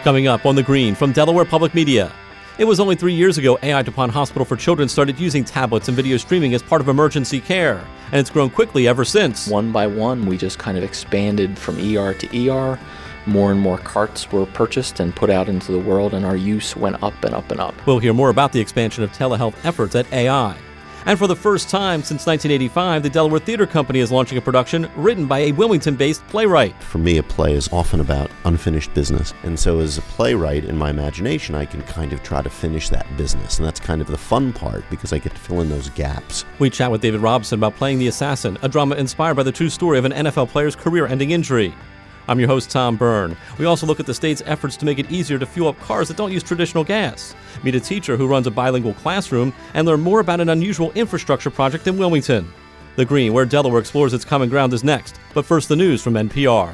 Coming up on The Green from Delaware Public Media. It was only 3 years ago AI DuPont Hospital for Children started using tablets and video streaming as part of emergency care, and it's grown quickly ever since. One by one, we just kind of expanded from ER to ER. More and more carts were purchased and put out into the world, and our use went up and up and up. We'll hear more about the expansion of telehealth efforts at AI. And for the first time since 1985, the Delaware Theater Company is launching a production written by a Wilmington-based playwright. For me, a play is often about unfinished business. And so as a playwright, in my imagination, I can kind of try to finish that business. And that's kind of the fun part, because I get to fill in those gaps. We chat with David Robson about Playing the Assassin, a drama inspired by the true story of an NFL player's career-ending injury. I'm your host, Tom Byrne. We also look at the state's efforts to make it easier to fuel up cars that don't use traditional gas. Meet a teacher who runs a bilingual classroom and learn more about an unusual infrastructure project in Wilmington. The Green, where Delaware explores its common ground, is next. But first, the news from NPR.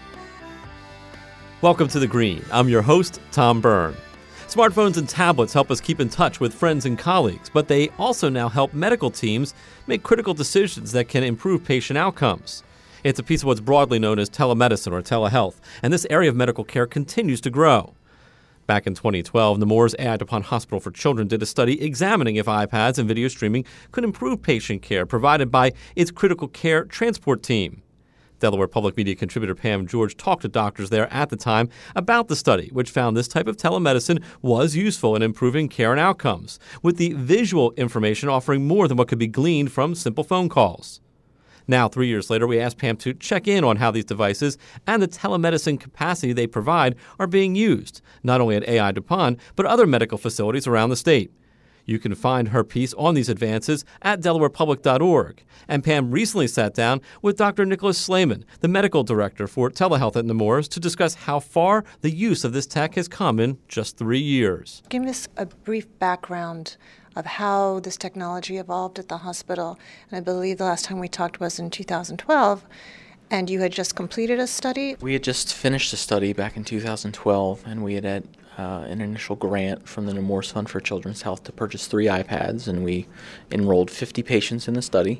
Welcome to The Green. I'm your host, Tom Byrne. Smartphones and tablets help us keep in touch with friends and colleagues, but they also now help medical teams make critical decisions that can improve patient outcomes. It's a piece of what's broadly known as telemedicine or telehealth, and this area of medical care continues to grow. Back in 2012, Nemours AI DuPont Hospital for Children did a study examining if iPads and video streaming could improve patient care provided by its critical care transport team. Delaware Public Media contributor Pam George talked to doctors there at the time about the study, which found this type of telemedicine was useful in improving care and outcomes, with the visual information offering more than what could be gleaned from simple phone calls. Now, 3 years later, we asked Pam to check in on how these devices and the telemedicine capacity they provide are being used, not only at AI DuPont, but other medical facilities around the state. You can find her piece on these advances at delawarepublic.org. And Pam recently sat down with Dr. Nicholas Slayman, the medical director for telehealth at Nemours, to discuss how far the use of this tech has come in just 3 years. Give us a brief background of how this technology evolved at the hospital. And I believe the last time we talked was in 2012, and you had just completed a study. We had just finished a study back in 2012, and we had an initial grant from the Nemours Fund for Children's Health to purchase 3 iPads, and we enrolled 50 patients in the study.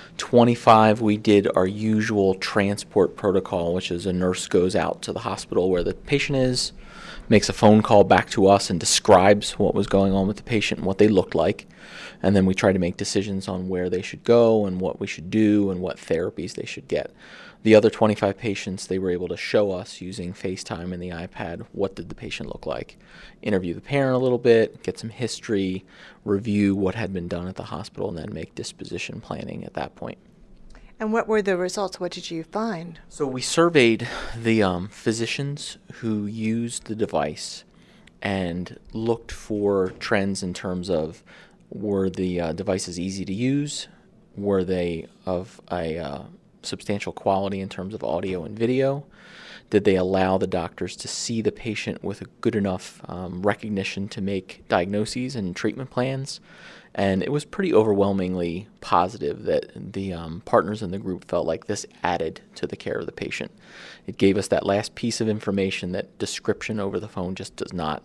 25, we did our usual transport protocol, which is a nurse goes out to the hospital where the patient is, makes a phone call back to us and describes what was going on with the patient and what they looked like. And then we try to make decisions on where they should go and what we should do and what therapies they should get. The other 25 patients, they were able to show us using FaceTime and the iPad what did the patient look like, interview the parent a little bit, get some history, review what had been done at the hospital, and then make disposition planning at that point. And what were the results? What did you find? So we surveyed the physicians who used the device and looked for trends in terms of were the devices easy to use, were they of a substantial quality in terms of audio and video, did they allow the doctors to see the patient with a good enough recognition to make diagnoses and treatment plans. And it was pretty overwhelmingly positive that the partners in the group felt like this added to the care of the patient. It gave us that last piece of information that description over the phone just does not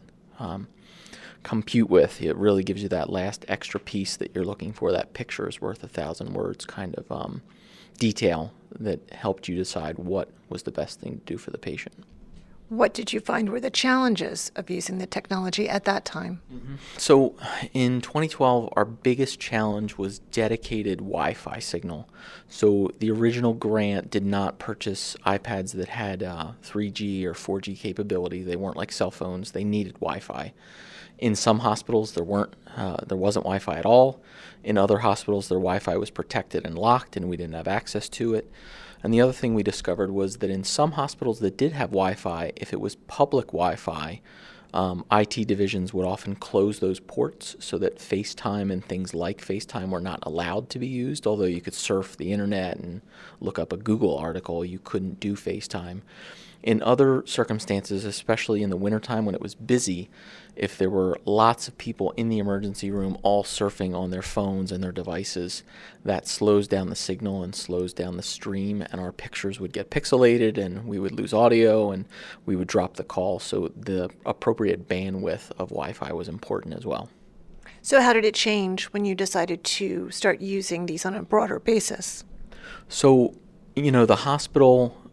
compute with. It really gives you that last extra piece that you're looking for. That picture is worth 1,000 words kind of detail that helped you decide what was the best thing to do for the patient. What did you find were the challenges of using the technology at that time? So in 2012, our biggest challenge was dedicated Wi-Fi signal. So the original grant did not purchase iPads that had 3G or 4G capability. They weren't like cell phones. They needed Wi-Fi. In some hospitals, there wasn't Wi-Fi at all. In other hospitals, their Wi-Fi was protected and locked, and we didn't have access to it. And the other thing we discovered was that in some hospitals that did have Wi-Fi, if it was public Wi-Fi, IT divisions would often close those ports so that FaceTime and things like FaceTime were not allowed to be used. Although you could surf the internet and look up a Google article, you couldn't do FaceTime. In other circumstances, especially in the wintertime when it was busy, if there were lots of people in the emergency room all surfing on their phones and their devices, that slows down the signal and slows down the stream, and our pictures would get pixelated and we would lose audio and we would drop the call. So the appropriate bandwidth of Wi-Fi was important as well. So how did it change when you decided to start using these on a broader basis? So, the hospital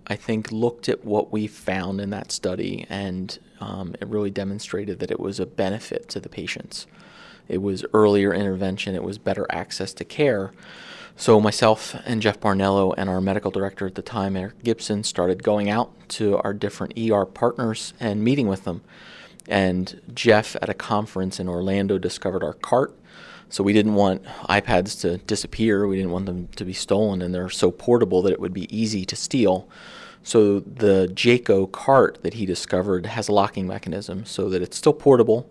I think, looked at what we found in that study, and it really demonstrated that it was a benefit to the patients. It was earlier intervention. It was better access to care. So myself and Jeff Barnello and our medical director at the time, Eric Gibson, started going out to our different ER partners and meeting with them. And Jeff, at a conference in Orlando, discovered our cart. So we didn't want iPads to disappear. We didn't want them to be stolen, and they're so portable that it would be easy to steal. So the Jayco cart that he discovered has a locking mechanism so that it's still portable,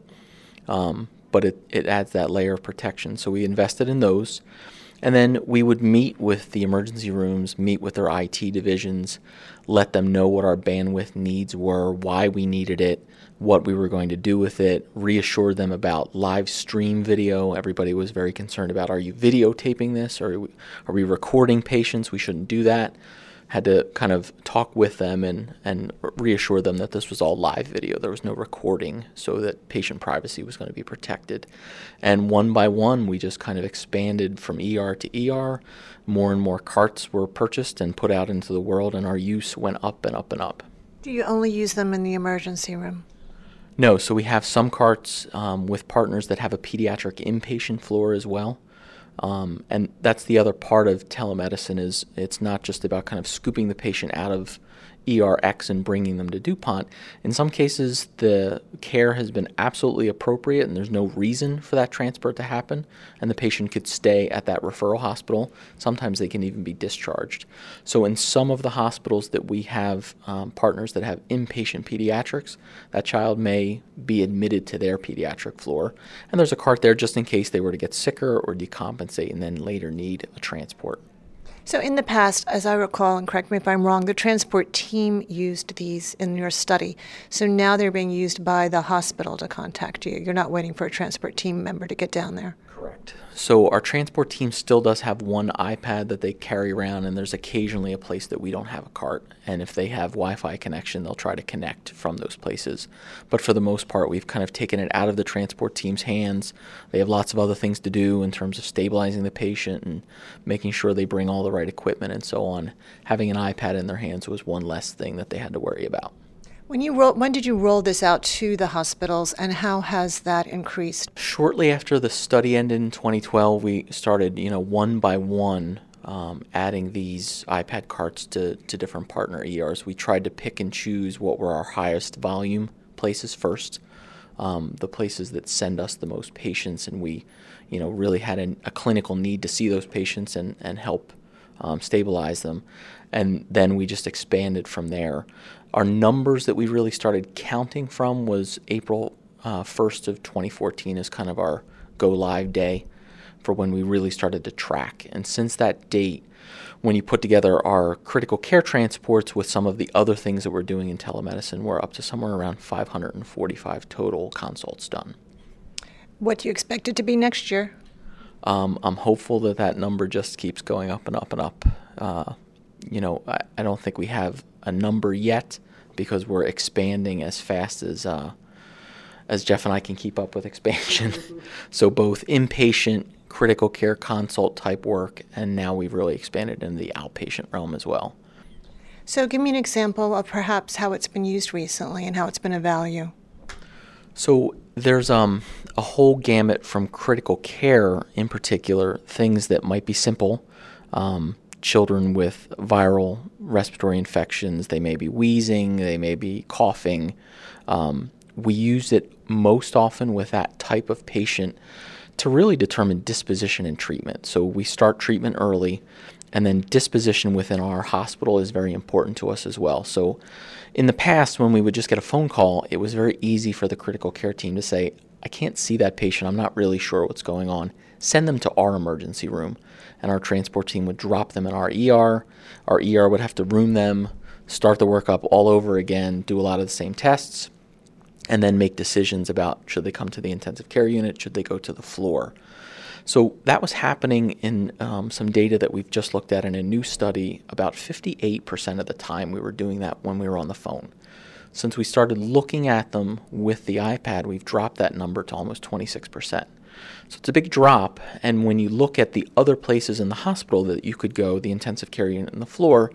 but it adds that layer of protection. So we invested in those. And then we would meet with the emergency rooms, meet with their IT divisions, let them know what our bandwidth needs were, why we needed it, what we were going to do with it, reassure them about live stream video. Everybody was very concerned about, are you videotaping this, or are we recording patients? We shouldn't do that. Had to kind of talk with them and reassure them that this was all live video. There was no recording, so that patient privacy was going to be protected. And one by one, we just kind of expanded from ER to ER. More and more carts were purchased and put out into the world, and our use went up and up and up. Do you only use them in the emergency room? No, so we have some carts with partners that have a pediatric inpatient floor as well. And that's the other part of telemedicine, is it's not just about kind of scooping the patient out of ERX and bringing them to DuPont. In some cases, the care has been absolutely appropriate and there's no reason for that transport to happen, and the patient could stay at that referral hospital. Sometimes they can even be discharged. So in some of the hospitals that we have partners that have inpatient pediatrics, that child may be admitted to their pediatric floor, and there's a cart there just in case they were to get sicker or decompensate and then later need a transport. So in the past, as I recall, and correct me if I'm wrong, the transport team used these in your study. So now they're being used by the hospital to contact you. You're not waiting for a transport team member to get down there. Correct. So our transport team still does have one iPad that they carry around, and there's occasionally a place that we don't have a cart. And if they have Wi-Fi connection, they'll try to connect from those places. But for the most part, we've kind of taken it out of the transport team's hands. They have lots of other things to do in terms of stabilizing the patient and making sure they bring all the right equipment and so on. Having an iPad in their hands was one less thing that they had to worry about. When did you roll this out to the hospitals, and how has that increased? Shortly after the study ended in 2012, we started, one by one, adding these iPad carts to different partner ERs. We tried to pick and choose what were our highest volume places first, the places that send us the most patients, and we, really had a clinical need to see those patients and help stabilize them. And then we just expanded from there. Our numbers that we really started counting from was April 1st of 2014 is kind of our go-live day for when we really started to track. And since that date, when you put together our critical care transports with some of the other things that we're doing in telemedicine, we're up to somewhere around 545 total consults done. What do you expect it to be next year? I'm hopeful that number just keeps going up and up and up. I don't think we have a number yet because we're expanding as fast as Jeff and I can keep up with expansion. So both inpatient, critical care consult type work, and now we've really expanded into the outpatient realm as well. So give me an example of perhaps how it's been used recently and how it's been a value. So there's a whole gamut from critical care, in particular, things that might be simple. Children with viral respiratory infections, they may be wheezing, they may be coughing. We use it most often with that type of patient to really determine disposition and treatment. So we start treatment early, and then disposition within our hospital is very important to us as well. So in the past, when we would just get a phone call, it was very easy for the critical care team to say, I can't see that patient, I'm not really sure what's going on. Send them to our emergency room. And our transport team would drop them in our ER. Our ER would have to room them, start the workup all over again, do a lot of the same tests, and then make decisions about should they come to the intensive care unit, should they go to the floor. So that was happening in some data that we've just looked at in a new study. About 58% of the time we were doing that when we were on the phone. Since we started looking at them with the iPad, we've dropped that number to almost 26%. So it's a big drop, and when you look at the other places in the hospital that you could go, the intensive care unit and the floor,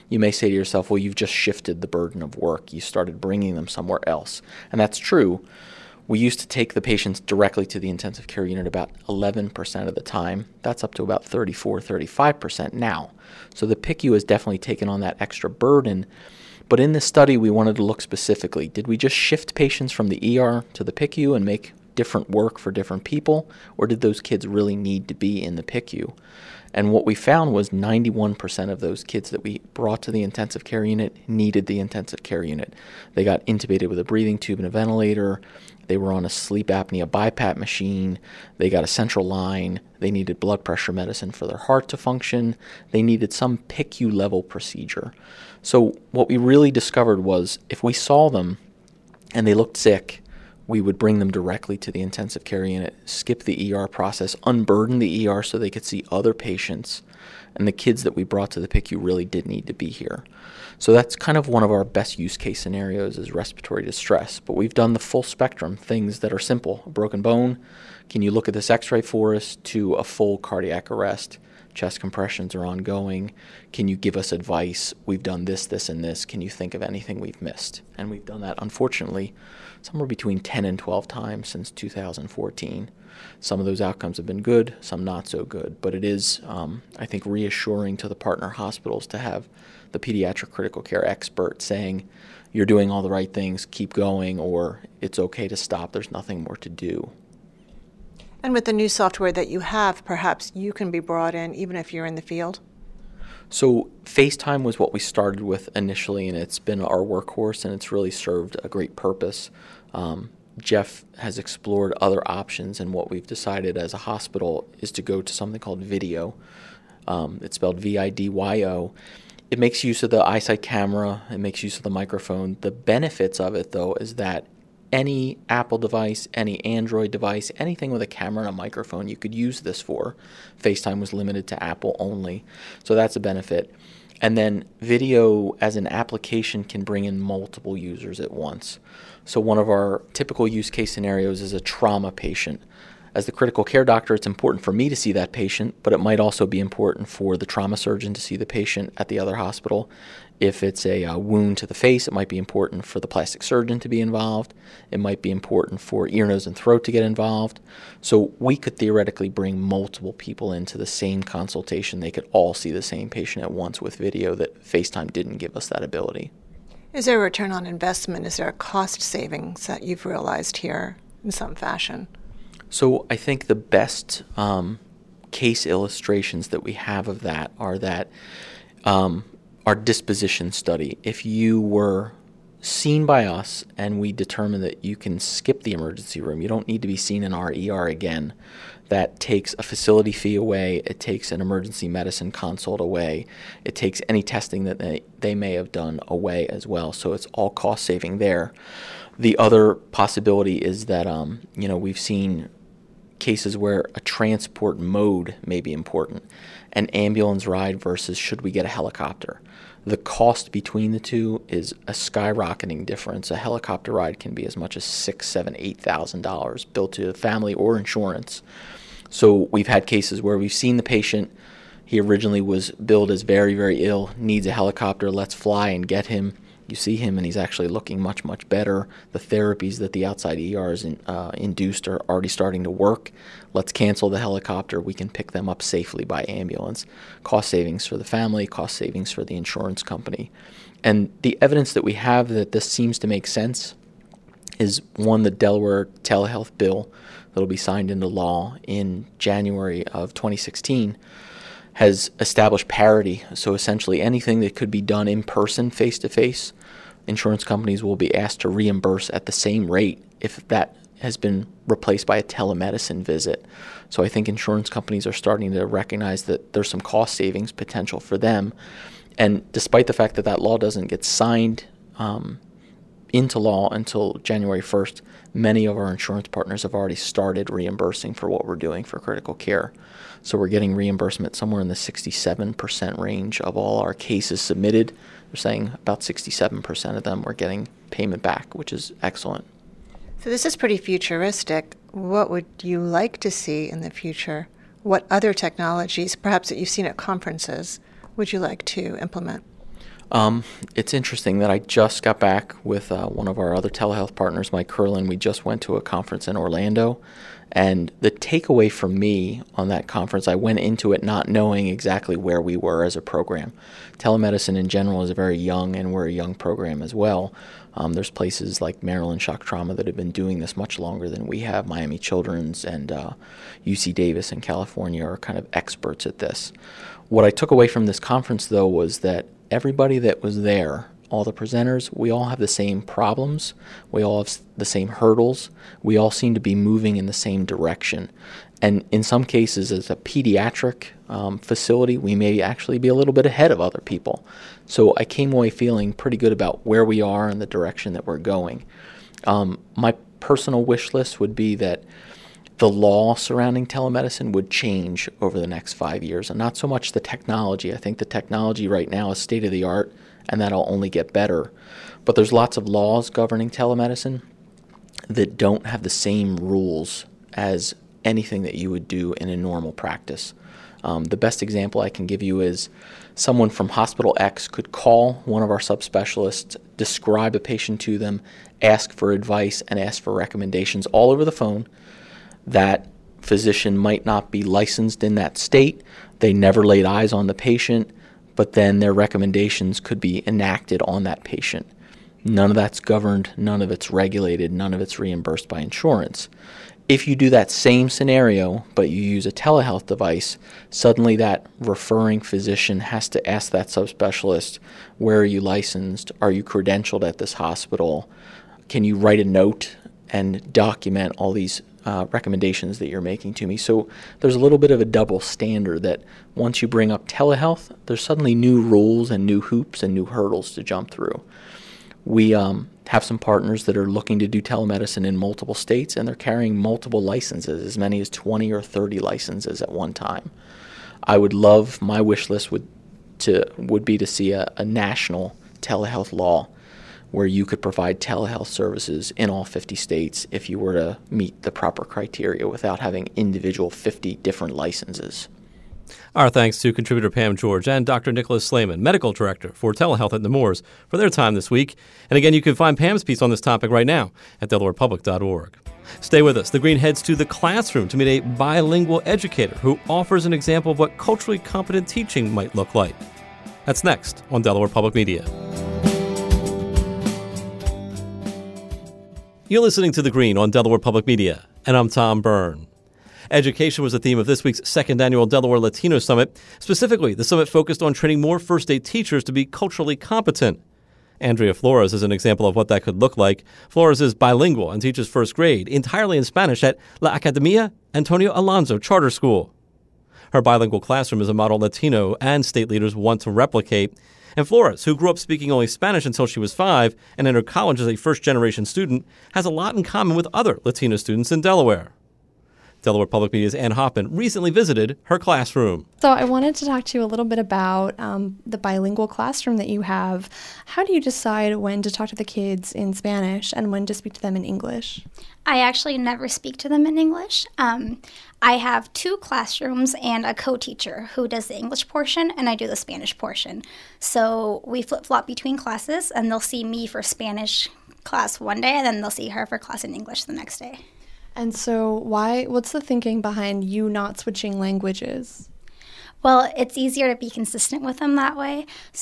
You may say to yourself, well, you've just shifted the burden of work. You started bringing them somewhere else. And that's true. We used to take the patients directly to the intensive care unit about 11% of the time. That's up to about 34, 35% now. So the PICU has definitely taken on that extra burden. But in this study, we wanted to look specifically. Did we just shift patients from the ER to the PICU and make different work for different people? Or did those kids really need to be in the PICU? And what we found was 91% of those kids that we brought to the intensive care unit needed the intensive care unit. They got intubated with a breathing tube and a ventilator. They were on a sleep apnea BiPAP machine. They got a central line. They needed blood pressure medicine for their heart to function. They needed some PICU level procedure. So what we really discovered was if we saw them and they looked sick, we would bring them directly to the intensive care unit, skip the ER process, unburden the ER so they could see other patients. And the kids that we brought to the PICU really did need to be here. So that's kind of one of our best use case scenarios is respiratory distress. But we've done the full spectrum, things that are simple. A broken bone, can you look at this x-ray for us, to a full cardiac arrest. Chest compressions are ongoing. Can you give us advice? We've done this, this, and this. Can you think of anything we've missed? And we've done that, unfortunately, somewhere between 10 and 12 times since 2014. Some of those outcomes have been good, some not so good. But it is, I think, reassuring to the partner hospitals to have the pediatric critical care expert saying, you're doing all the right things, keep going, or it's okay to stop, there's nothing more to do. And with the new software that you have, perhaps you can be brought in even if you're in the field? So FaceTime was what we started with initially, and it's been our workhorse, and it's really served a great purpose. Jeff has explored other options, and what we've decided as a hospital is to go to something called Vidyo. It's spelled VIDYO. It makes use of the iSight camera. It makes use of the microphone. The benefits of it, though, is that any Apple device, any Android device, anything with a camera and a microphone, you could use this for. FaceTime was limited to Apple only, so that's a benefit. And then Vidyo as an application can bring in multiple users at once. So one of our typical use case scenarios is a trauma patient. As the critical care doctor, it's important for me to see that patient, but it might also be important for the trauma surgeon to see the patient at the other hospital. If it's a wound to the face, it might be important for the plastic surgeon to be involved. It might be important for ear, nose, and throat to get involved. So we could theoretically bring multiple people into the same consultation. They could all see the same patient at once with Vidyo that FaceTime didn't give us that ability. Is there a return on investment? Is there a cost savings that you've realized here in some fashion? So I think the best case illustrations that we have of that are that our disposition study. If you were seen by us and we determine that you can skip the emergency room, you don't need to be seen in our ER again, that takes a facility fee away, it takes an emergency medicine consult away, it takes any testing that they may have done away as well, so it's all cost saving there. The other possibility is that we've seen cases where a transport mode may be important, an ambulance ride versus should we get a helicopter. The cost between the two is a skyrocketing difference. A helicopter ride can be as much as $6,000, $7,000, $8,000 billed to the family or insurance. So we've had cases where we've seen the patient. He originally was billed as very, very ill, needs a helicopter, let's fly and get him. You see him and he's actually looking much, much better. The therapies that the outside ERs induced are already starting to work. Let's cancel the helicopter. We can pick them up safely by ambulance. Cost savings for the family, cost savings for the insurance company. And the evidence that we have that this seems to make sense is, one, the Delaware telehealth bill that will be signed into law in January of 2016 has established parity. So essentially anything that could be done in person, face-to-face, insurance companies will be asked to reimburse at the same rate if that has been replaced by a telemedicine visit. So I think insurance companies are starting to recognize that there's some cost savings potential for them. And despite the fact that that law doesn't get signed into law until January 1st, many of our insurance partners have already started reimbursing for what we're doing for critical care. So we're getting reimbursement somewhere in the 67% range of all our cases submitted. They're saying about 67% of them we're getting payment back, which is excellent. So this is pretty futuristic. What would you like to see in the future? What other technologies, perhaps that you've seen at conferences, would you like to implement? It's interesting that I just got back with one of our other telehealth partners, Mike Curlin. We just went to a conference in Orlando, and the takeaway for me on that conference, I went into it not knowing exactly where we were as a program. Telemedicine in general is very young, and we're a young program as well. There's places like Maryland Shock Trauma that have been doing this much longer than we have. Miami Children's and UC Davis in California are kind of experts at this. What I took away from this conference, though, was that everybody that was there, all the presenters, we all have the same problems. We all have the same hurdles. We all seem to be moving in the same direction. And in some cases, as a pediatric facility, we may actually be a little bit ahead of other people. So I came away feeling pretty good about where we are and the direction that we're going. My personal wish list would be that the law surrounding telemedicine would change over the next 5 years, and not so much the technology. I think the technology right now is state of the art, and that'll only get better. But there's lots of laws governing telemedicine that don't have the same rules as anything that you would do in a normal practice. The best example I can give you is someone from Hospital X could call one of our subspecialists, describe a patient to them, ask for advice, and ask for recommendations all over the phone. That physician might not be licensed in that state. They never laid eyes on the patient, but then their recommendations could be enacted on that patient. None of that's governed, none of it's regulated, none of it's reimbursed by insurance. If you do that same scenario, but you use a telehealth device, suddenly that referring physician has to ask that subspecialist, where are you licensed? Are you credentialed at this hospital? Can you write a note and document all these recommendations that you're making to me? So there's a little bit of a double standard that once you bring up telehealth, there's suddenly new rules and new hoops and new hurdles to jump through. We have some partners that are looking to do telemedicine in multiple states, and they're carrying multiple licenses, as many as 20 or 30 licenses at one time. I would love, my wish list would be to see a national telehealth law where you could provide telehealth services in all 50 states if you were to meet the proper criteria without having individual 50 different licenses. Our thanks to contributor Pam George and Dr. Nicholas Slayman, Medical Director for Telehealth at Nemours, for their time this week. And again, you can find Pam's piece on this topic right now at DelawarePublic.org. Stay with us. The Green heads to the classroom to meet a bilingual educator who offers an example of what culturally competent teaching might look like. That's next on Delaware Public Media. You're listening to The Green on Delaware Public Media, and I'm Tom Byrne. Education was the theme of this week's second annual Delaware Latino Summit. Specifically, the summit focused on training more first-aid teachers to be culturally competent. Andrea Flores is an example of what that could look like. Flores is bilingual and teaches first grade entirely in Spanish at La Academia Antonio Alonso Charter School. Her bilingual classroom is a model Latino and state leaders want to replicate. And Flores, who grew up speaking only Spanish until she was 5 and entered college as a first-generation student, has a lot in common with other Latino students in Delaware. Delaware Public Media's Ann Hoffman recently visited her classroom. So I wanted to talk to you a little bit about the bilingual classroom that you have. How do you decide when to talk to the kids in Spanish and when to speak to them in English? I actually never speak to them in English. I have 2 classrooms and a co-teacher who does the English portion and I do the Spanish portion. So we flip-flop between classes and they'll see me for Spanish class one day and then they'll see her for class in English the next day. And so what's the thinking behind you not switching languages? Well, it's easier to be consistent with them that way.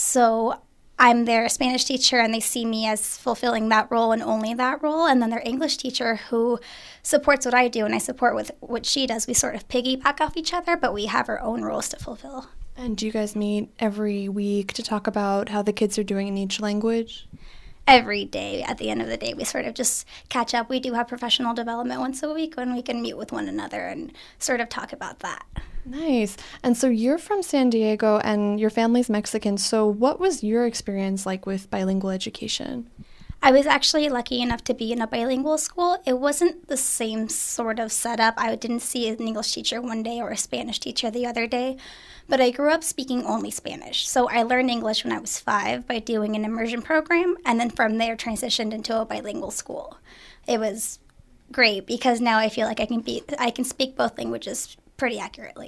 So I'm their Spanish teacher and they see me as fulfilling that role and only that role. And then their English teacher who supports what I do and I support with what she does. We sort of piggyback off each other, but we have our own roles to fulfill. And do you guys meet every week to talk about how the kids are doing in each language? Every day, at the end of the day, we sort of just catch up. We do have professional development once a week when we can meet with one another and sort of talk about that. Nice. And so you're from San Diego and your family's Mexican. So what was your experience like with bilingual education? I was actually lucky enough to be in a bilingual school. It wasn't the same sort of setup. I didn't see an English teacher one day or a Spanish teacher the other day, but I grew up speaking only Spanish. So I learned English when I was 5 by doing an immersion program, and then from there transitioned into a bilingual school. It was great because now I feel like I can speak both languages pretty accurately.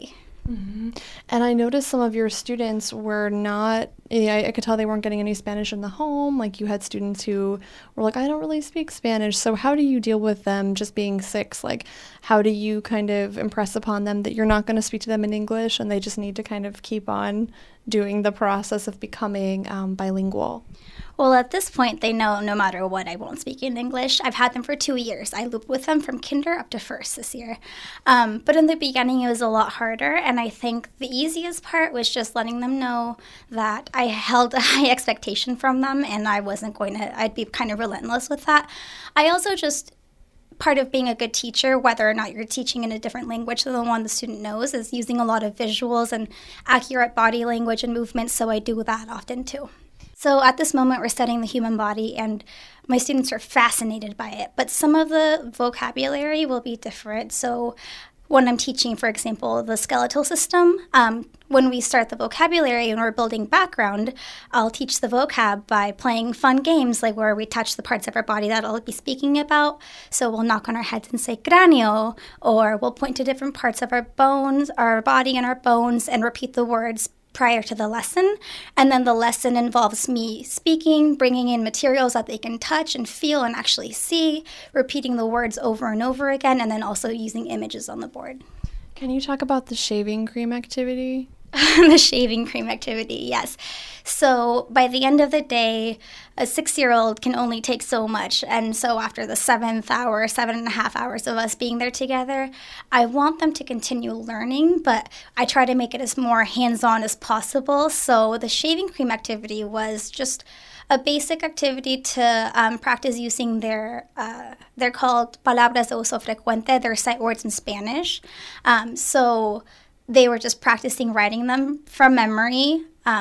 And I noticed some of your students were not, I could tell they weren't getting any Spanish in the home. Like you had students who were like, I don't really speak Spanish. So how do you deal with them just being 6? Like, how do you kind of impress upon them that you're not going to speak to them in English and they just need to kind of keep on doing the process of becoming bilingual? Well, at this point, they know no matter what, I won't speak in English. I've had them for 2 years. I looped with them from kinder up to first this year. But in the beginning, it was a lot harder. And I think the easiest part was just letting them know that I held a high expectation from them and I'd be kind of relentless with that. I also just, part of being a good teacher, whether or not you're teaching in a different language than the one the student knows, is using a lot of visuals and accurate body language and movements. So I do that often too. So at this moment, we're studying the human body, and my students are fascinated by it. But some of the vocabulary will be different. So when I'm teaching, for example, the skeletal system, when we start the vocabulary and we're building background, I'll teach the vocab by playing fun games, like where we touch the parts of our body that I'll be speaking about. So we'll knock on our heads and say cráneo, or we'll point to different parts of our bones, our body and our bones, and repeat the words prior to the lesson. And then the lesson involves me speaking, bringing in materials that they can touch and feel and actually see, repeating the words over and over again, and then also using images on the board. Can you talk about the shaving cream activity? The shaving cream activity, yes. So by the end of the day, a 6-year-old can only take so much. And so after the 7th hour, 7.5 hours of us being there together, I want them to continue learning, but I try to make it as more hands-on as possible. So the shaving cream activity was just a basic activity to practice using they're called palabras de uso frecuente, they're sight words in Spanish. So they were just practicing writing them from memory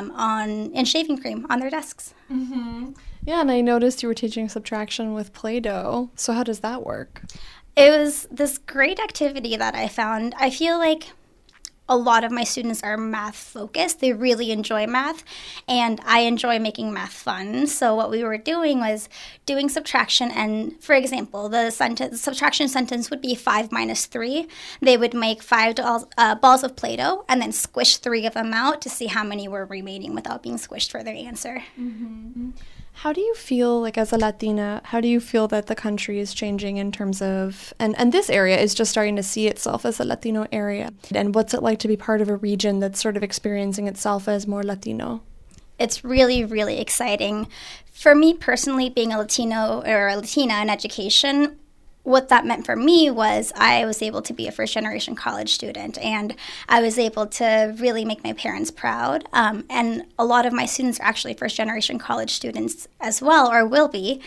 in shaving cream on their desks. Mm-hmm. Yeah, and I noticed you were teaching subtraction with Play-Doh. So how does that work? It was this great activity that I found. I feel like a lot of my students are math focused. They really enjoy math, and I enjoy making math fun. So what we were doing was doing subtraction, and for example, the subtraction sentence would be 5 minus 3. They would make 5 balls of Play-Doh and then squish 3 of them out to see how many were remaining without being squished for their answer. Mm-hmm. How do you feel, like as a Latina, how do you feel that the country is changing in terms of, and this area is just starting to see itself as a Latino area, and what's it like to be part of a region that's sort of experiencing itself as more Latino? It's really, really exciting. For me personally, being a Latino or a Latina in education, what that meant for me was I was able to be a first-generation college student, and I was able to really make my parents proud. And a lot of my students are actually first-generation college students as well, or will be.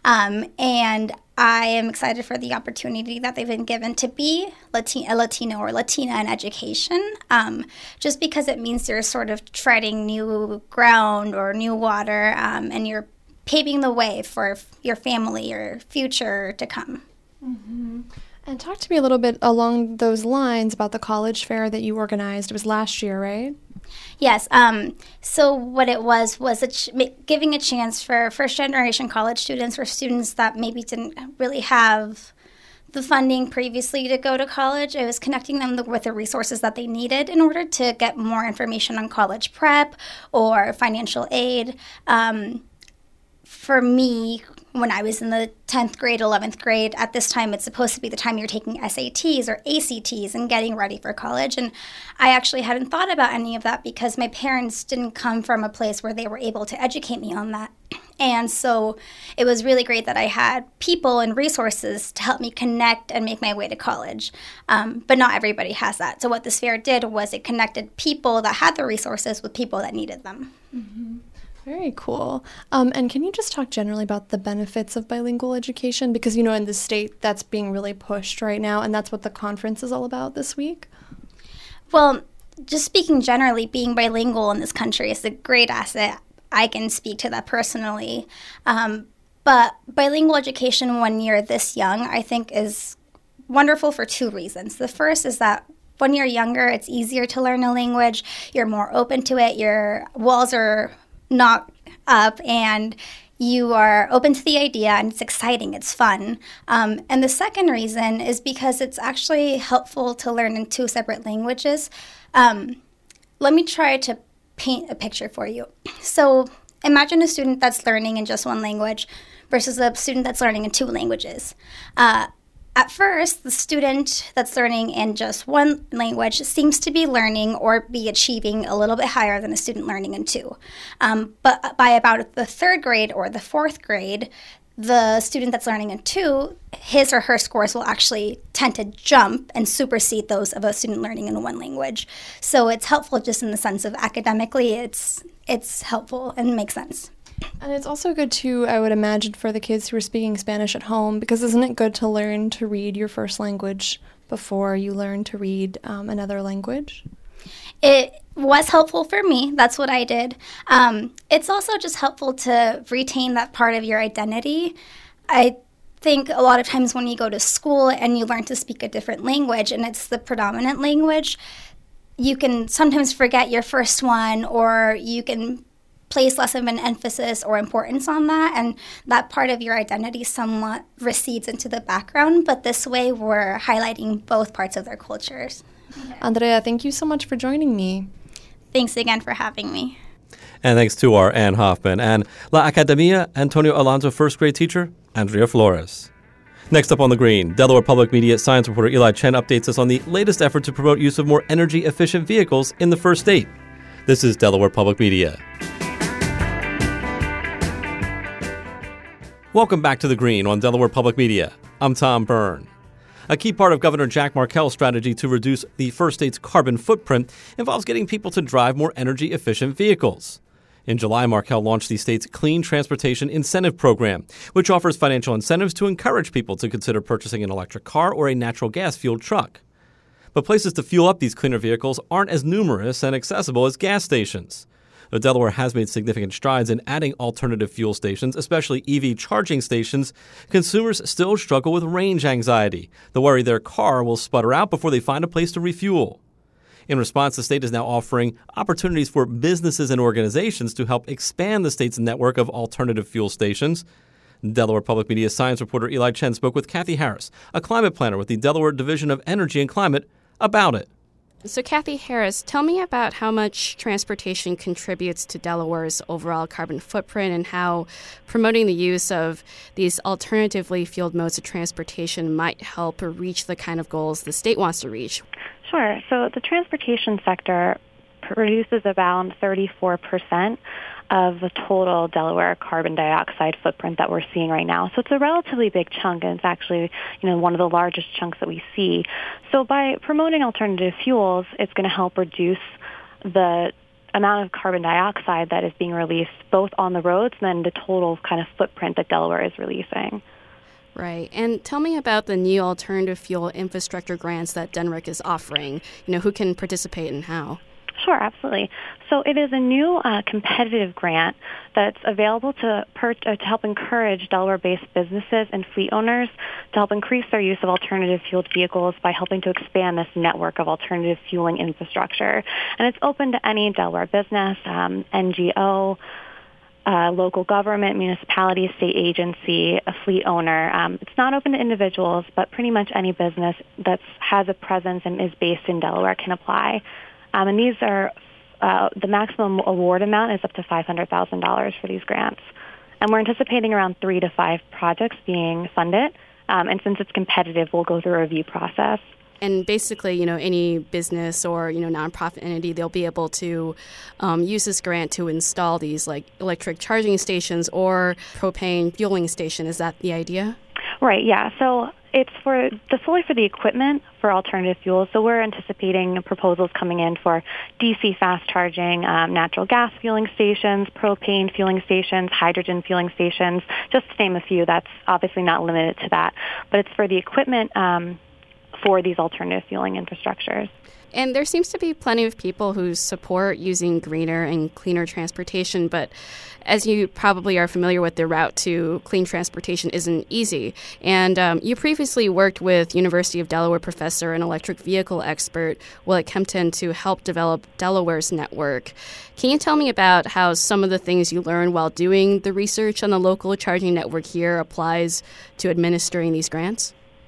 And I am excited for the opportunity that they've been given to be a Latino or Latina in education, just because it means you're sort of treading new ground or new water, and you're paving the way for your family or future to come. Mm-hmm. And talk to me a little bit along those lines about the college fair that you organized. It was last year, right? Yes. So what it was giving a chance for first-generation college students or students that maybe didn't really have the funding previously to go to college. It was connecting them with the resources that they needed in order to get more information on college prep or financial aid. For me, when I was in the 10th grade, 11th grade, at this time, it's supposed to be the time you're taking SATs or ACTs and getting ready for college. And I actually hadn't thought about any of that because my parents didn't come from a place where they were able to educate me on that. And so it was really great that I had people and resources to help me connect and make my way to college. But not everybody has that. So what this fair did was it connected people that had the resources with people that needed them. Mm-hmm. Very cool. And can you just talk generally about the benefits of bilingual education? Because, in the state, that's being really pushed right now, and that's what the conference is all about this week. Well, just speaking generally, being bilingual in this country is a great asset. I can speak to that personally. But bilingual education when you're this young, I think, is wonderful for 2 reasons. The first is that when you're younger, it's easier to learn a language. You're more open to it. Your walls are not up, and you are open to the idea and it's exciting, it's fun. And the second reason is because it's actually helpful to learn in two separate languages. Let me try to paint a picture for you. So imagine a student that's learning in just one language versus a student that's learning in two languages. At first, the student that's learning in just one language seems to be learning or be achieving a little bit higher than a student learning in two. But by about the third grade or the fourth grade, the student that's learning in two, his or her scores will actually tend to jump and supersede those of a student learning in one language. So it's helpful just in the sense of academically, it's helpful and makes sense. And it's also good, too, I would imagine, for the kids who are speaking Spanish at home, because isn't it good to learn to read your first language before you learn to read another language? It was helpful for me. That's what I did. It's also just helpful to retain that part of your identity. I think a lot of times when you go to school and you learn to speak a different language and it's the predominant language, you can sometimes forget your first one, or you can place less of an emphasis or importance on that, and that part of your identity somewhat recedes into the background. But this way, we're highlighting both parts of their cultures. Andrea, thank you so much for joining me. Thanks again for having me. And thanks to our Ann Hoffman and La Academia Antonio Alonso first grade teacher, Andrea Flores. Next up on the Green, Delaware Public Media science reporter Eli Chen updates us on the latest effort to promote use of more energy-efficient vehicles in the first state. This is Delaware Public Media. Welcome back to The Green on Delaware Public Media. I'm Tom Byrne. A key part of Governor Jack Markell's strategy to reduce the first state's carbon footprint involves getting people to drive more energy-efficient vehicles. In July, Markell launched the state's Clean Transportation Incentive Program, which offers financial incentives to encourage people to consider purchasing an electric car or a natural gas-fueled truck. But places to fuel up these cleaner vehicles aren't as numerous and accessible as gas stations. Though Delaware has made significant strides in adding alternative fuel stations, especially EV charging stations, consumers still struggle with range anxiety, the worry their car will sputter out before they find a place to refuel. In response, the state is now offering opportunities for businesses and organizations to help expand the state's network of alternative fuel stations. Delaware Public Media science reporter Eli Chen spoke with Kathy Harris, a climate planner with the Delaware Division of Energy and Climate, about it. So Kathy Harris, tell me about how much transportation contributes to Delaware's overall carbon footprint and how promoting the use of these alternatively fueled modes of transportation might help reach the kind of goals the state wants to reach. Sure. So the transportation sector produces about 34% of the total Delaware carbon dioxide footprint that we're seeing right now. So it's a relatively big chunk, and it's actually, one of the largest chunks that we see. So by promoting alternative fuels, it's going to help reduce the amount of carbon dioxide that is being released both on the roads and then the total kind of footprint that Delaware is releasing. Right. And tell me about the new alternative fuel infrastructure grants that DENRIC is offering. Who can participate and how? Sure, absolutely. So it is a new competitive grant that's available to help encourage Delaware-based businesses and fleet owners to help increase their use of alternative fueled vehicles by helping to expand this network of alternative fueling infrastructure. And it's open to any Delaware business, NGO, local government, municipality, state agency, a fleet owner. It's not open to individuals, but pretty much any business that has a presence and is based in Delaware can apply. And these are, the maximum award amount is up to $500,000 for these grants. And we're anticipating around 3 to 5 projects being funded. And since it's competitive, we'll go through a review process. And basically, any business or, nonprofit entity, they'll be able to use this grant to install these like electric charging stations or propane fueling station. Is that the idea? Right, yeah. So it's solely for the equipment for alternative fuels. So we're anticipating proposals coming in for DC fast charging, natural gas fueling stations, propane fueling stations, hydrogen fueling stations, just to name a few. That's obviously not limited to that. But it's for the equipment for these alternative fueling infrastructures. And there seems to be plenty of people who support using greener and cleaner transportation, but as you probably are familiar with, the route to clean transportation isn't easy. And you previously worked with University of Delaware professor and electric vehicle expert Willett Kempton to help develop Delaware's network. Can you tell me about how some of the things you learned while doing the research on the local charging network here applies to administering these grants?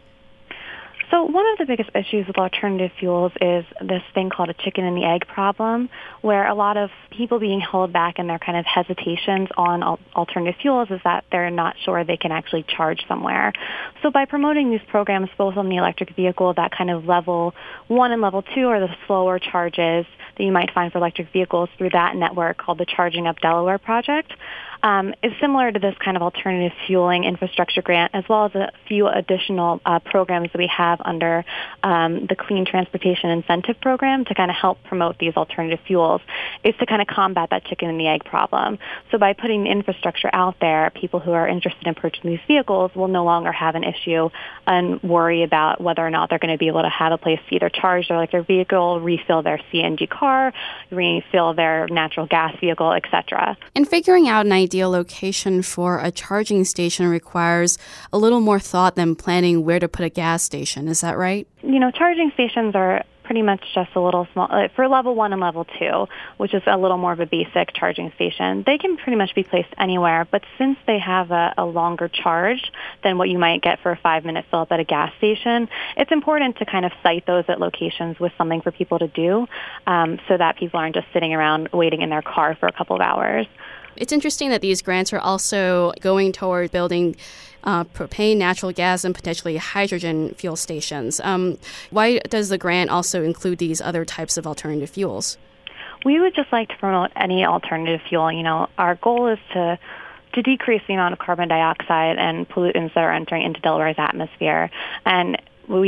So one of the biggest issues with alternative fuels is this thing called a chicken and the egg problem, where a lot of people being held back in their kind of hesitations on alternative fuels is that they're not sure they can actually charge somewhere. So by promoting these programs both on the electric vehicle, that kind of level 1 and level 2 are the slower charges that you might find for electric vehicles through that network called the Charging Up Delaware project, is similar to this kind of alternative fueling infrastructure grant, as well as a few additional programs that we have under the Clean Transportation Incentive Program to kind of help promote these alternative fuels, is to kind of combat that chicken and the egg problem. So by putting the infrastructure out there, people who are interested in purchasing these vehicles will no longer have an issue and worry about whether or not they're going to be able to have a place to either charge their electric vehicle, refill their CNG car, refill their natural gas vehicle, etc. And figuring out an ideal location for a charging station requires a little more thought than planning where to put a gas station. Is that right? You know, charging stations are pretty much just a little small, for level 1 and level 2, which is a little more of a basic charging station. They can pretty much be placed anywhere, but since they have a longer charge than what you might get for a 5-minute fill up at a gas station, it's important to kind of site those at locations with something for people to do so that people aren't just sitting around waiting in their car for a couple of hours. It's interesting that these grants are also going toward building propane, natural gas, and potentially hydrogen fuel stations. Why does the grant also include these other types of alternative fuels? We would just like to promote any alternative fuel. You know, our goal is to decrease the amount of carbon dioxide and pollutants that are entering into Delaware's atmosphere. And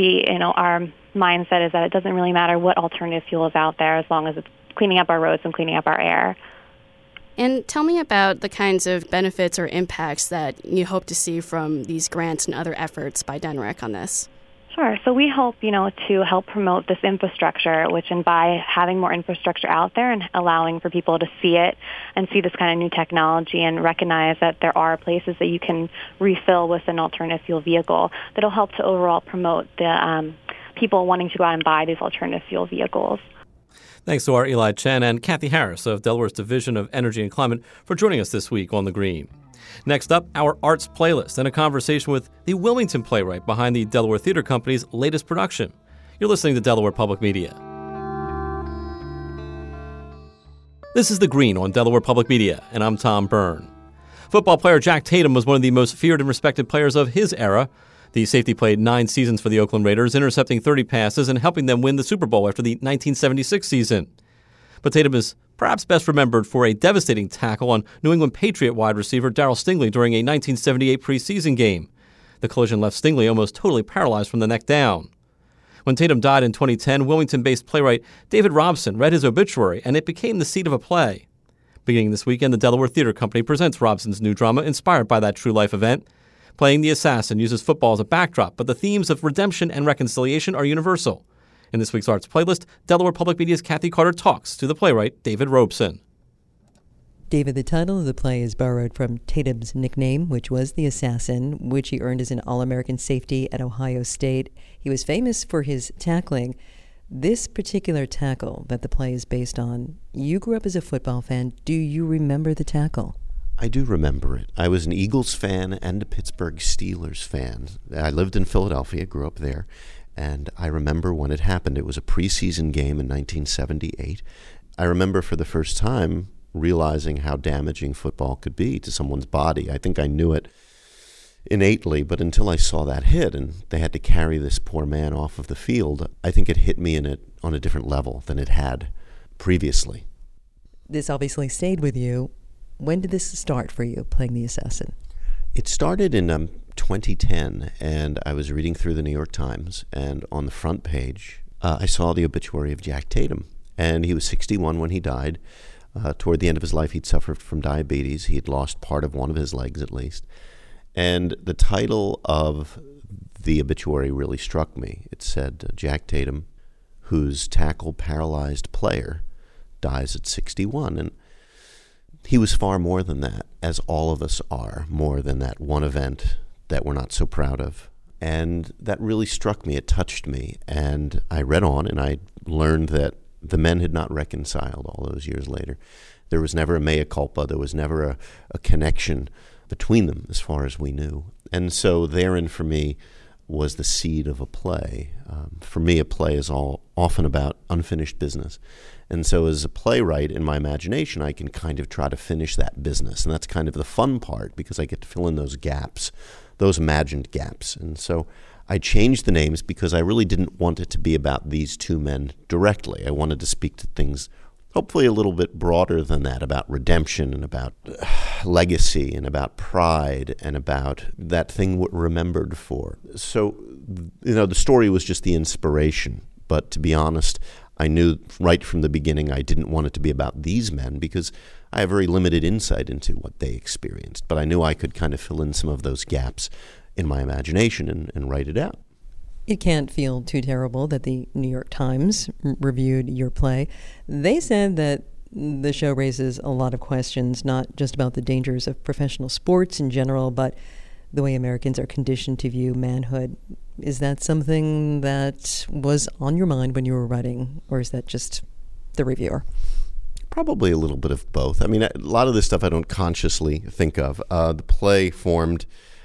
our mindset is that it doesn't really matter what alternative fuel is out there as long as it's cleaning up our roads and cleaning up our air. And tell me about the kinds of benefits or impacts that you hope to see from these grants and other efforts by DENREC on this. Sure. So we hope, to help promote this infrastructure, and by having more infrastructure out there and allowing for people to see it and see this kind of new technology and recognize that there are places that you can refill with an alternative fuel vehicle, that'll help to overall promote the people wanting to go out and buy these alternative fuel vehicles. Thanks to our Eli Chen and Kathy Harris of Delaware's Division of Energy and Climate for joining us this week on The Green. Next up, our arts playlist and a conversation with the Wilmington playwright behind the Delaware Theater Company's latest production. You're listening to Delaware Public Media. This is The Green on Delaware Public Media, and I'm Tom Byrne. Football player Jack Tatum was one of the most feared and respected players of his era. The safety played 9 seasons for the Oakland Raiders, intercepting 30 passes and helping them win the Super Bowl after the 1976 season. But Tatum is perhaps best remembered for a devastating tackle on New England Patriot wide receiver Darryl Stingley during a 1978 preseason game. The collision left Stingley almost totally paralyzed from the neck down. When Tatum died in 2010, Wilmington-based playwright David Robson read his obituary, and it became the seed of a play. Beginning this weekend, the Delaware Theater Company presents Robson's new drama inspired by that true-life event. Playing the Assassin uses football as a backdrop, but the themes of redemption and reconciliation are universal. In this week's arts playlist, Delaware Public Media's Kathy Carter talks to the playwright David Robson. David, the title of the play is borrowed from Tatum's nickname, which was the Assassin, which he earned as an All-American safety at Ohio State. He was famous for his tackling. This particular tackle that the play is based on, you grew up as a football fan. Do you remember the tackle? I do remember it. I was an Eagles fan and a Pittsburgh Steelers fan. I lived in Philadelphia, grew up there, and I remember when it happened. It was a preseason game in 1978. I remember for the first time realizing how damaging football could be to someone's body. I think I knew it innately, but until I saw that hit and they had to carry this poor man off of the field, I think it hit me on a different level than it had previously. This obviously stayed with you. When did this start for you, playing the Assassin? It started in 2010, and I was reading through the New York Times, and on the front page, I saw the obituary of Jack Tatum. And he was 61 when he died. Toward the end of his life, he'd suffered from diabetes. He had lost part of one of his legs, at least. And the title of the obituary really struck me. It said, Jack Tatum, whose tackle-paralyzed player, dies at 61. And he was far more than that, as all of us are, more than that one event that we're not so proud of. And that really struck me. It touched me. And I read on, and I learned that the men had not reconciled all those years later. There was never a mea culpa. There was never a connection between them, as far as we knew. And so therein, for me, was the seed of a play. For me, a play is often about unfinished business. And so as a playwright, in my imagination, I can kind of try to finish that business. And that's kind of the fun part, because I get to fill in those gaps, those imagined gaps. And so I changed the names because I really didn't want it to be about these two men directly. I wanted to speak to things hopefully a little bit broader than that, about redemption and about legacy and about pride and about that thing we're remembered for. So, the story was just the inspiration. But to be honest, I knew right from the beginning I didn't want it to be about these men because I have very limited insight into what they experienced. But I knew I could kind of fill in some of those gaps in my imagination and write it out. It can't feel too terrible that the New York Times reviewed your play. They said that the show raises a lot of questions, not just about the dangers of professional sports in general, but the way Americans are conditioned to view manhood. Is that something that was on your mind when you were writing, or is that just the reviewer? Probably a little bit of both. I mean, a lot of this stuff I don't consciously think of. The play formed,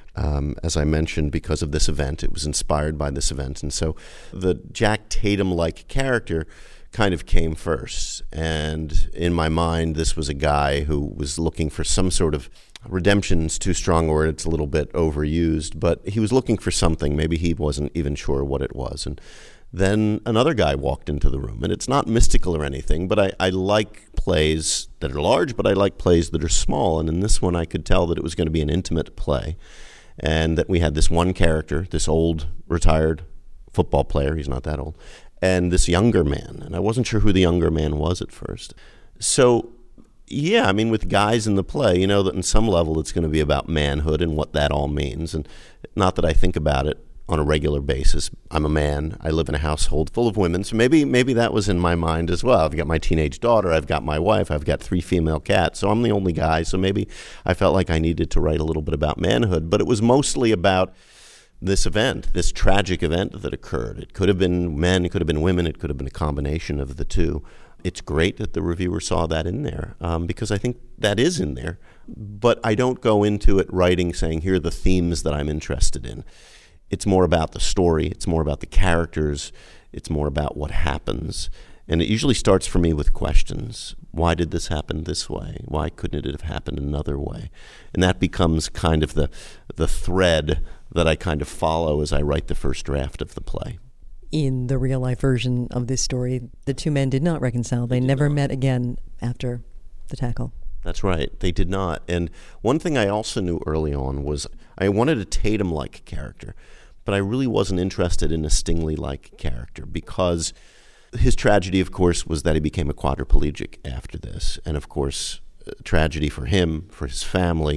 as I mentioned, because of this event. It was inspired by this event. And so the Jack Tatum-like character kind of came first. And in my mind, this was a guy who was looking for some sort of redemption's too strong a word. It's a little bit overused. But he was looking for something. Maybe he wasn't even sure what it was. And then another guy walked into the room. And it's not mystical or anything, but I like plays that are large, but I like plays that are small. And in this one, I could tell that it was going to be an intimate play. And that we had this one character, this old retired football player, he's not that old, and this younger man. And I wasn't sure who the younger man was at first. So, yeah, I mean, with guys in the play, you know that in some level it's going to be about manhood and what that all means. And not that I think about it on a regular basis. I'm a man. I live in a household full of women. So maybe that was in my mind as well. I've got my teenage daughter. I've got my wife. I've got 3 female cats. So I'm the only guy. So maybe I felt like I needed to write a little bit about manhood. But it was mostly about this event, this tragic event that occurred. It could have been men. It could have been women. It could have been a combination of the two. It's great that the reviewer saw that in there because I think that is in there. But I don't go into it writing saying, here are the themes that I'm interested in. It's more about the story. It's more about the characters. It's more about what happens. And it usually starts for me with questions. Why did this happen this way? Why couldn't it have happened another way? And that becomes kind of the thread that I kind of follow as I write the first draft of the play. In the real-life version of this story, the two men did not reconcile. They never met again after the tackle. That's right. They did not. And one thing I also knew early on was I wanted a Tatum-like character, but I really wasn't interested in a Stingley-like character because his tragedy, of course, was that he became a quadriplegic after this. And, of course, tragedy for him, for his family.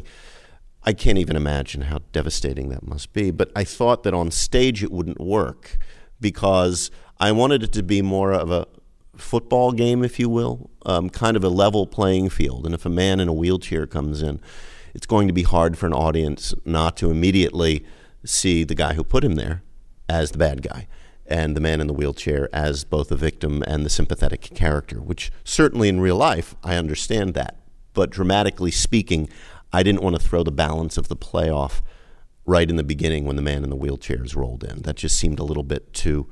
I can't even imagine how devastating that must be. But I thought that on stage it wouldn't work because I wanted it to be more of a football game, if you will, kind of a level playing field. And if a man in a wheelchair comes in, it's going to be hard for an audience not to immediately see the guy who put him there as the bad guy and the man in the wheelchair as both the victim and the sympathetic character, which certainly in real life, I understand that. But dramatically speaking, I didn't want to throw the balance of the play off right in the beginning when the man in the wheelchair is rolled in. That just seemed a little bit too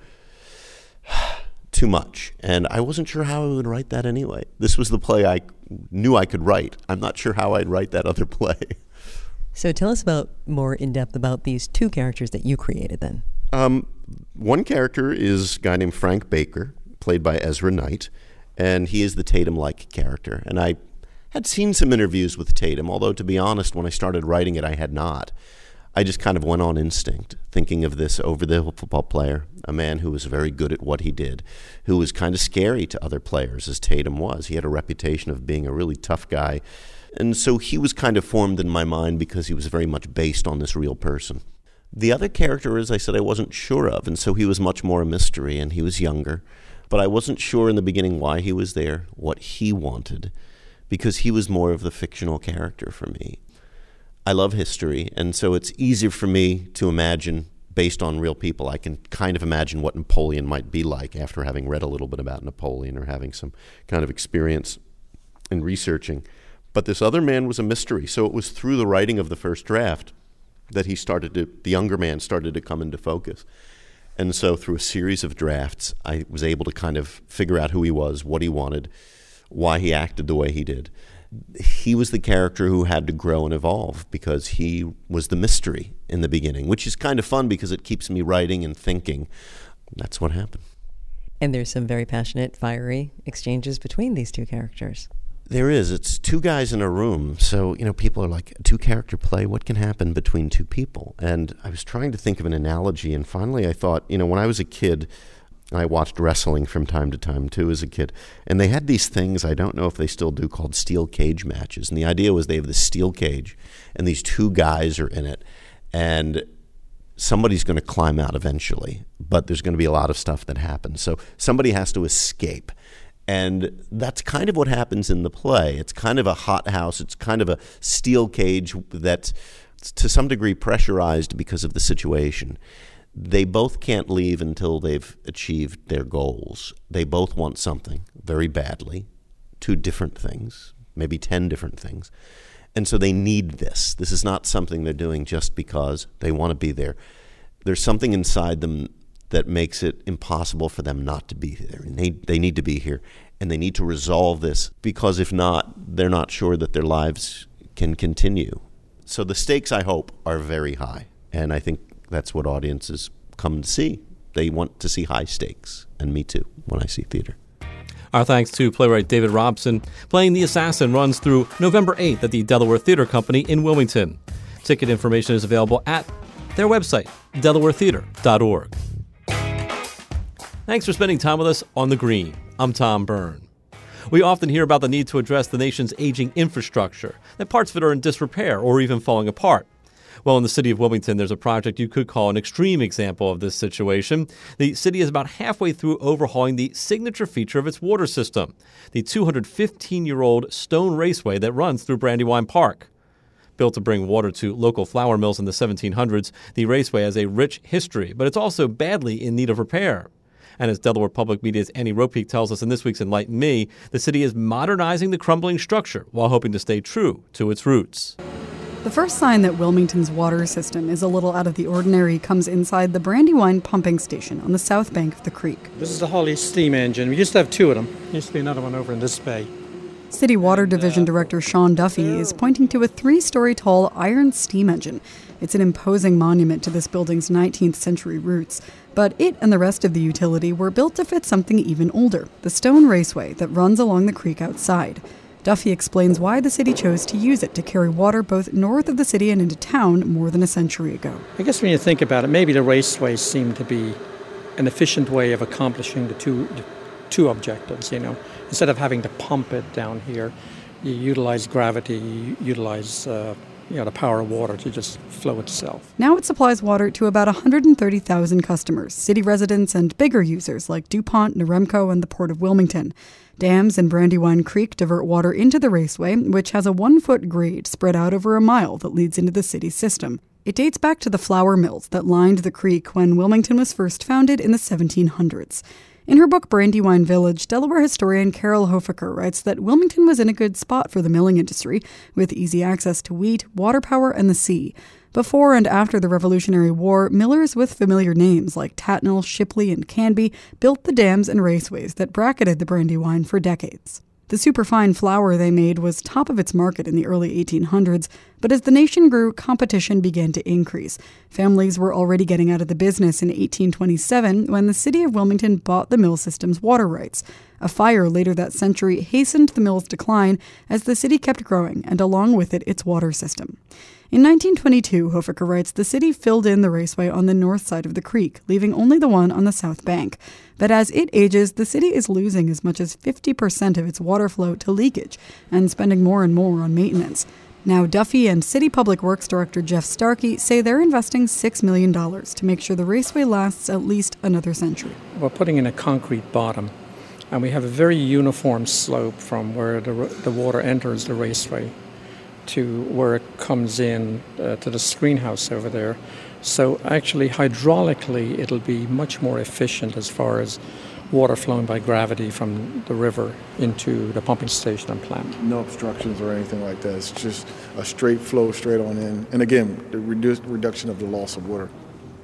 much. And I wasn't sure how I would write that anyway. This was the play I knew I could write. I'm not sure how I'd write that other play. So tell us more in depth about these two characters that you created then. One character is a guy named Frank Baker, played by Ezra Knight, and he is the Tatum-like character. And I had seen some interviews with Tatum, although to be honest, when I started writing it, I had not. I just kind of went on instinct, thinking of this over-the-hill football player, a man who was very good at what he did, who was kind of scary to other players, as Tatum was. He had a reputation of being a really tough guy. And so he was kind of formed in my mind because he was very much based on this real person. The other character, as I said, I wasn't sure of, and so he was much more a mystery, and he was younger. But I wasn't sure in the beginning why he was there, what he wanted, because he was more of the fictional character for me. I love history, and so it's easier for me to imagine based on real people. I can kind of imagine what Napoleon might be like after having read a little bit about Napoleon or having some kind of experience in researching. But this other man was a mystery, so it was through the writing of the first draft that the younger man started to come into focus. And so through a series of drafts, I was able to kind of figure out who he was, what he wanted, why he acted the way he did. He was the character who had to grow and evolve because he was the mystery in the beginning, which is kind of fun because it keeps me writing and thinking. That's what happened. And there's some very passionate, fiery exchanges between these two characters. There is. It's two guys in a room. So, people are like, two-character play, what can happen between two people? And I was trying to think of an analogy, and finally I thought, when I was a kid, I watched wrestling from time to time, too, as a kid, and they had these things, I don't know if they still do, called steel cage matches. And the idea was they have this steel cage, and these two guys are in it, and somebody's going to climb out eventually, but there's going to be a lot of stuff that happens. So somebody has to escape. And that's kind of what happens in the play. It's kind of a hothouse. It's kind of a steel cage that's to some degree pressurized because of the situation. They both can't leave until they've achieved their goals. They both want something very badly, 2 different things, maybe 10 different things. And so they need this. This is not something they're doing just because they want to be there. There's something inside them that makes it impossible for them not to be there. And they need to be here, and they need to resolve this, because if not, they're not sure that their lives can continue. So the stakes, I hope, are very high, and I think that's what audiences come to see. They want to see high stakes, and me too, when I see theater. Our thanks to playwright David Robson. Playing the Assassin runs through November 8th at the Delaware Theater Company in Wilmington. Ticket information is available at their website, delawaretheater.org. Thanks for spending time with us on The Green. I'm Tom Byrne. We often hear about the need to address the nation's aging infrastructure, that parts of it are in disrepair or even falling apart. Well, in the city of Wilmington, there's a project you could call an extreme example of this situation. The city is about halfway through overhauling the signature feature of its water system, the 215-year-old stone raceway that runs through Brandywine Park. Built to bring water to local flour mills in the 1700s, the raceway has a rich history, but it's also badly in need of repair. And as Delaware Public Media's Annie Ropeek tells us in this week's Enlighten Me, the city is modernizing the crumbling structure while hoping to stay true to its roots. The first sign that Wilmington's water system is a little out of the ordinary comes inside the Brandywine pumping station on the south bank of the creek. This is the Hawley steam engine. We used to have 2 of them. There used to be another one over in this bay. City Water Division Director Sean Duffy is pointing to a 3-story tall iron steam engine. It's an imposing monument to this building's 19th century roots. But it and the rest of the utility were built to fit something even older, the stone raceway that runs along the creek outside. Duffy explains why the city chose to use it to carry water both north of the city and into town more than a century ago. I guess when you think about it, maybe the raceway seemed to be an efficient way of accomplishing the two objectives, Instead of having to pump it down here, you utilize gravity, you utilize the power of water to just flow itself. Now it supplies water to about 130,000 customers, city residents and bigger users like DuPont, Noremco, and the Port of Wilmington. Dams in Brandywine Creek divert water into the raceway, which has a 1-foot grade spread out over a mile that leads into the city's system. It dates back to the flour mills that lined the creek when Wilmington was first founded in the 1700s. In her book Brandywine Village, Delaware historian Carol Hofaker writes that Wilmington was in a good spot for the milling industry, with easy access to wheat, water power, and the sea. Before and after the Revolutionary War, millers with familiar names like Tatnall, Shipley, and Canby built the dams and raceways that bracketed the Brandywine for decades. The superfine flour they made was top of its market in the early 1800s, but as the nation grew, competition began to increase. Families were already getting out of the business in 1827 when the city of Wilmington bought the mill system's water rights. A fire later that century hastened the mill's decline as the city kept growing, and along with it, its water system. In 1922, Hofaker writes, the city filled in the raceway on the north side of the creek, leaving only the one on the south bank. But as it ages, the city is losing as much as 50% of its water flow to leakage and spending more and more on maintenance. Now, Duffy and City Public Works Director Jeff Starkey say they're investing $6 million to make sure the raceway lasts at least another century. We're putting in a concrete bottom, and we have a very uniform slope from where the water enters the raceway to where it comes in to the screen house over there. So actually, hydraulically, it'll be much more efficient as far as water flowing by gravity from the river into the pumping station and plant. No obstructions or anything like that. It's just a straight flow, straight on in. And again, the reduction of the loss of water.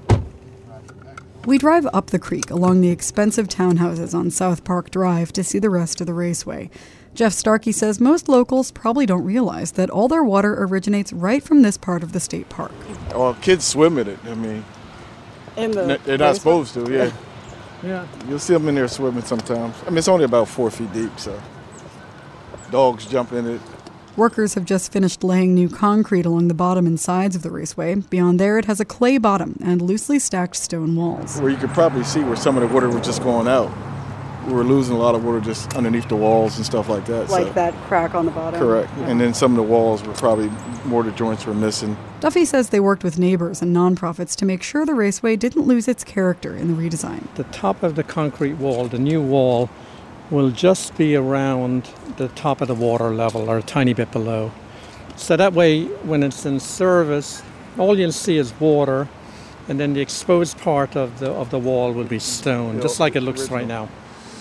We drive up the creek along the expensive townhouses on South Park Drive to see the rest of the raceway. Jeff Starkey says most locals probably don't realize that all their water originates right from this part of the state park. Well, kids swim in it. I mean, they're not supposed to, yeah. Yeah. You'll see them in there swimming sometimes. I mean, it's only about 4 feet deep, so dogs jump in it. Workers have just finished laying new concrete along the bottom and sides of the raceway. Beyond there, it has a clay bottom and loosely stacked stone walls. Where you could probably see where some of the water was just going out. We were losing a lot of water just underneath the walls and stuff like that. Like that crack on the bottom? Correct. Yeah. And then some of the walls were probably, mortar joints were missing. Duffy says they worked with neighbors and nonprofits to make sure the raceway didn't lose its character in the redesign. The top of the concrete wall, the new wall, will just be around the top of the water level or a tiny bit below. So that way, when it's in service, all you'll see is water, and then the exposed part of the wall will be stone, just like it looks right now.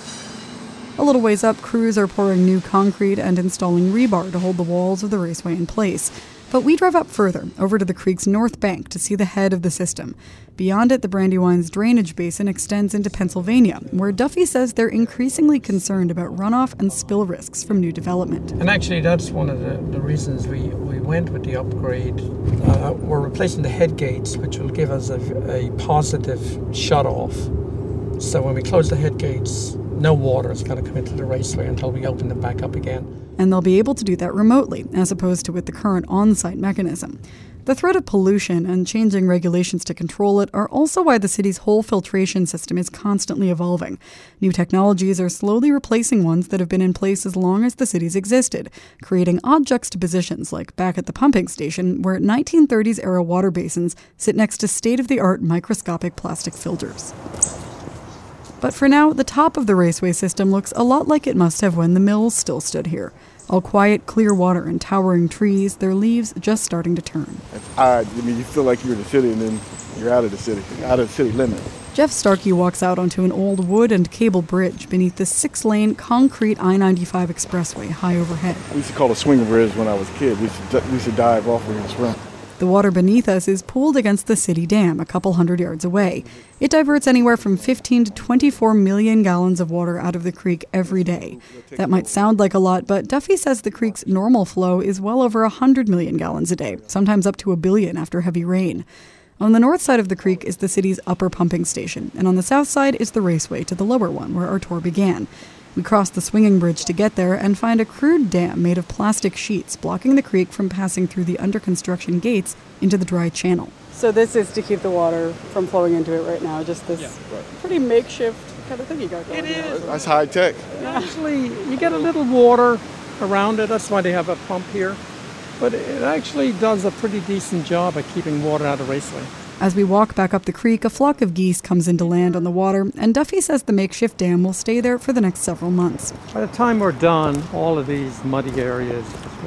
A little ways up, crews are pouring new concrete and installing rebar to hold the walls of the raceway in place. But we drive up further, over to the creek's north bank to see the head of the system. Beyond it, the Brandywine's drainage basin extends into Pennsylvania, where Duffy says they're increasingly concerned about runoff and spill risks from new development. And actually, that's one of the reasons we went with the upgrade. We're replacing the head gates, which will give us a positive shut-off. So when we close the head gates, no water is going to come into the raceway until we open them back up again. And they'll be able to do that remotely, as opposed to with the current on-site mechanism. The threat of pollution and changing regulations to control it are also why the city's whole filtration system is constantly evolving. New technologies are slowly replacing ones that have been in place as long as the city's existed, creating odd juxtapositions like back at the pumping station, where 1930s-era water basins sit next to state-of-the-art microscopic plastic filters. But for now, the top of the raceway system looks a lot like it must have when the mills still stood here. All quiet, clear water and towering trees, their leaves just starting to turn. It's odd. I mean, you feel like you're in the city and then you're out of the city, out of the city limit. Jeff Starkey walks out onto an old wood and cable bridge beneath the 6-lane concrete I-95 expressway high overhead. We used to call it a swing bridge when I was a kid. We used to dive off and swim. The water beneath us is pooled against the city dam a couple hundred yards away. It diverts anywhere from 15 to 24 million gallons of water out of the creek every day. That might sound like a lot, but Duffy says the creek's normal flow is well over 100 million gallons a day, sometimes up to 1 billion after heavy rain. On the north side of the creek is the city's upper pumping station, and on the south side is the raceway to the lower one, where our tour began. We cross the swinging bridge to get there and find a crude dam made of plastic sheets blocking the creek from passing through the under-construction gates into the dry channel. So this is to keep the water from flowing into it right now, just this pretty makeshift kind of thing you got going on. It is. That's high tech. Actually, you get a little water around it. That's why they have a pump here. But it actually does a pretty decent job at keeping water out of the raceway. As we walk back up the creek, a flock of geese comes in to land on the water, and Duffy says the makeshift dam will stay there for the next several months. By the time we're done, all of these muddy areas,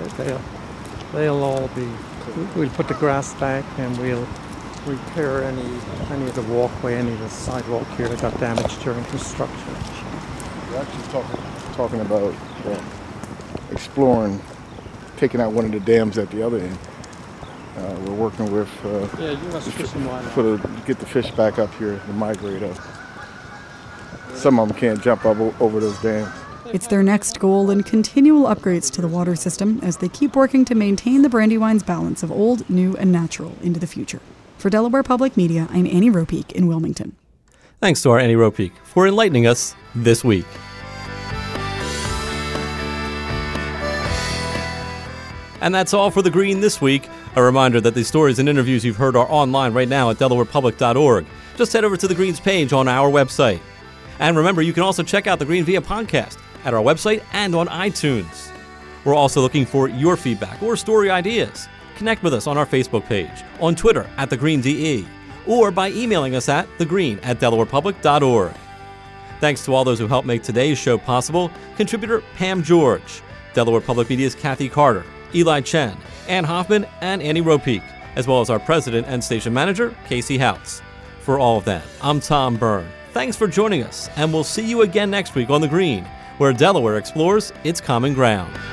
they'll all be, we'll put the grass back and we'll repair any of the walkway, any of the sidewalk here that got damaged during construction. We're actually talking about exploring, taking out one of the dams at the other end. We're working with U.S. Fish and Wildlife to get the fish back up here to migrate up. Some of them can't jump up over those dams. It's their next goal and continual upgrades to the water system as they keep working to maintain the Brandywine's balance of old, new, and natural into the future. For Delaware Public Media, I'm Annie Ropeek in Wilmington. Thanks to our Annie Ropeek for enlightening us this week. And that's all for The Green this week. A reminder that the stories and interviews you've heard are online right now at DelawarePublic.org. Just head over to The Green's page on our website. And remember, you can also check out The Green via podcast at our website and on iTunes. We're also looking for your feedback or story ideas. Connect with us on our Facebook page, on Twitter @TheGreenDE, or by emailing us at thegreen@delawarepublic.org. Thanks to all those who helped make today's show possible: contributor Pam George, Delaware Public Media's Kathy Carter, Eli Chen, Ann Hoffman, and Annie Ropeek, as well as our president and station manager, Casey Houts. For all of them, I'm Tom Byrne. Thanks for joining us, and we'll see you again next week on The Green, where Delaware explores its common ground.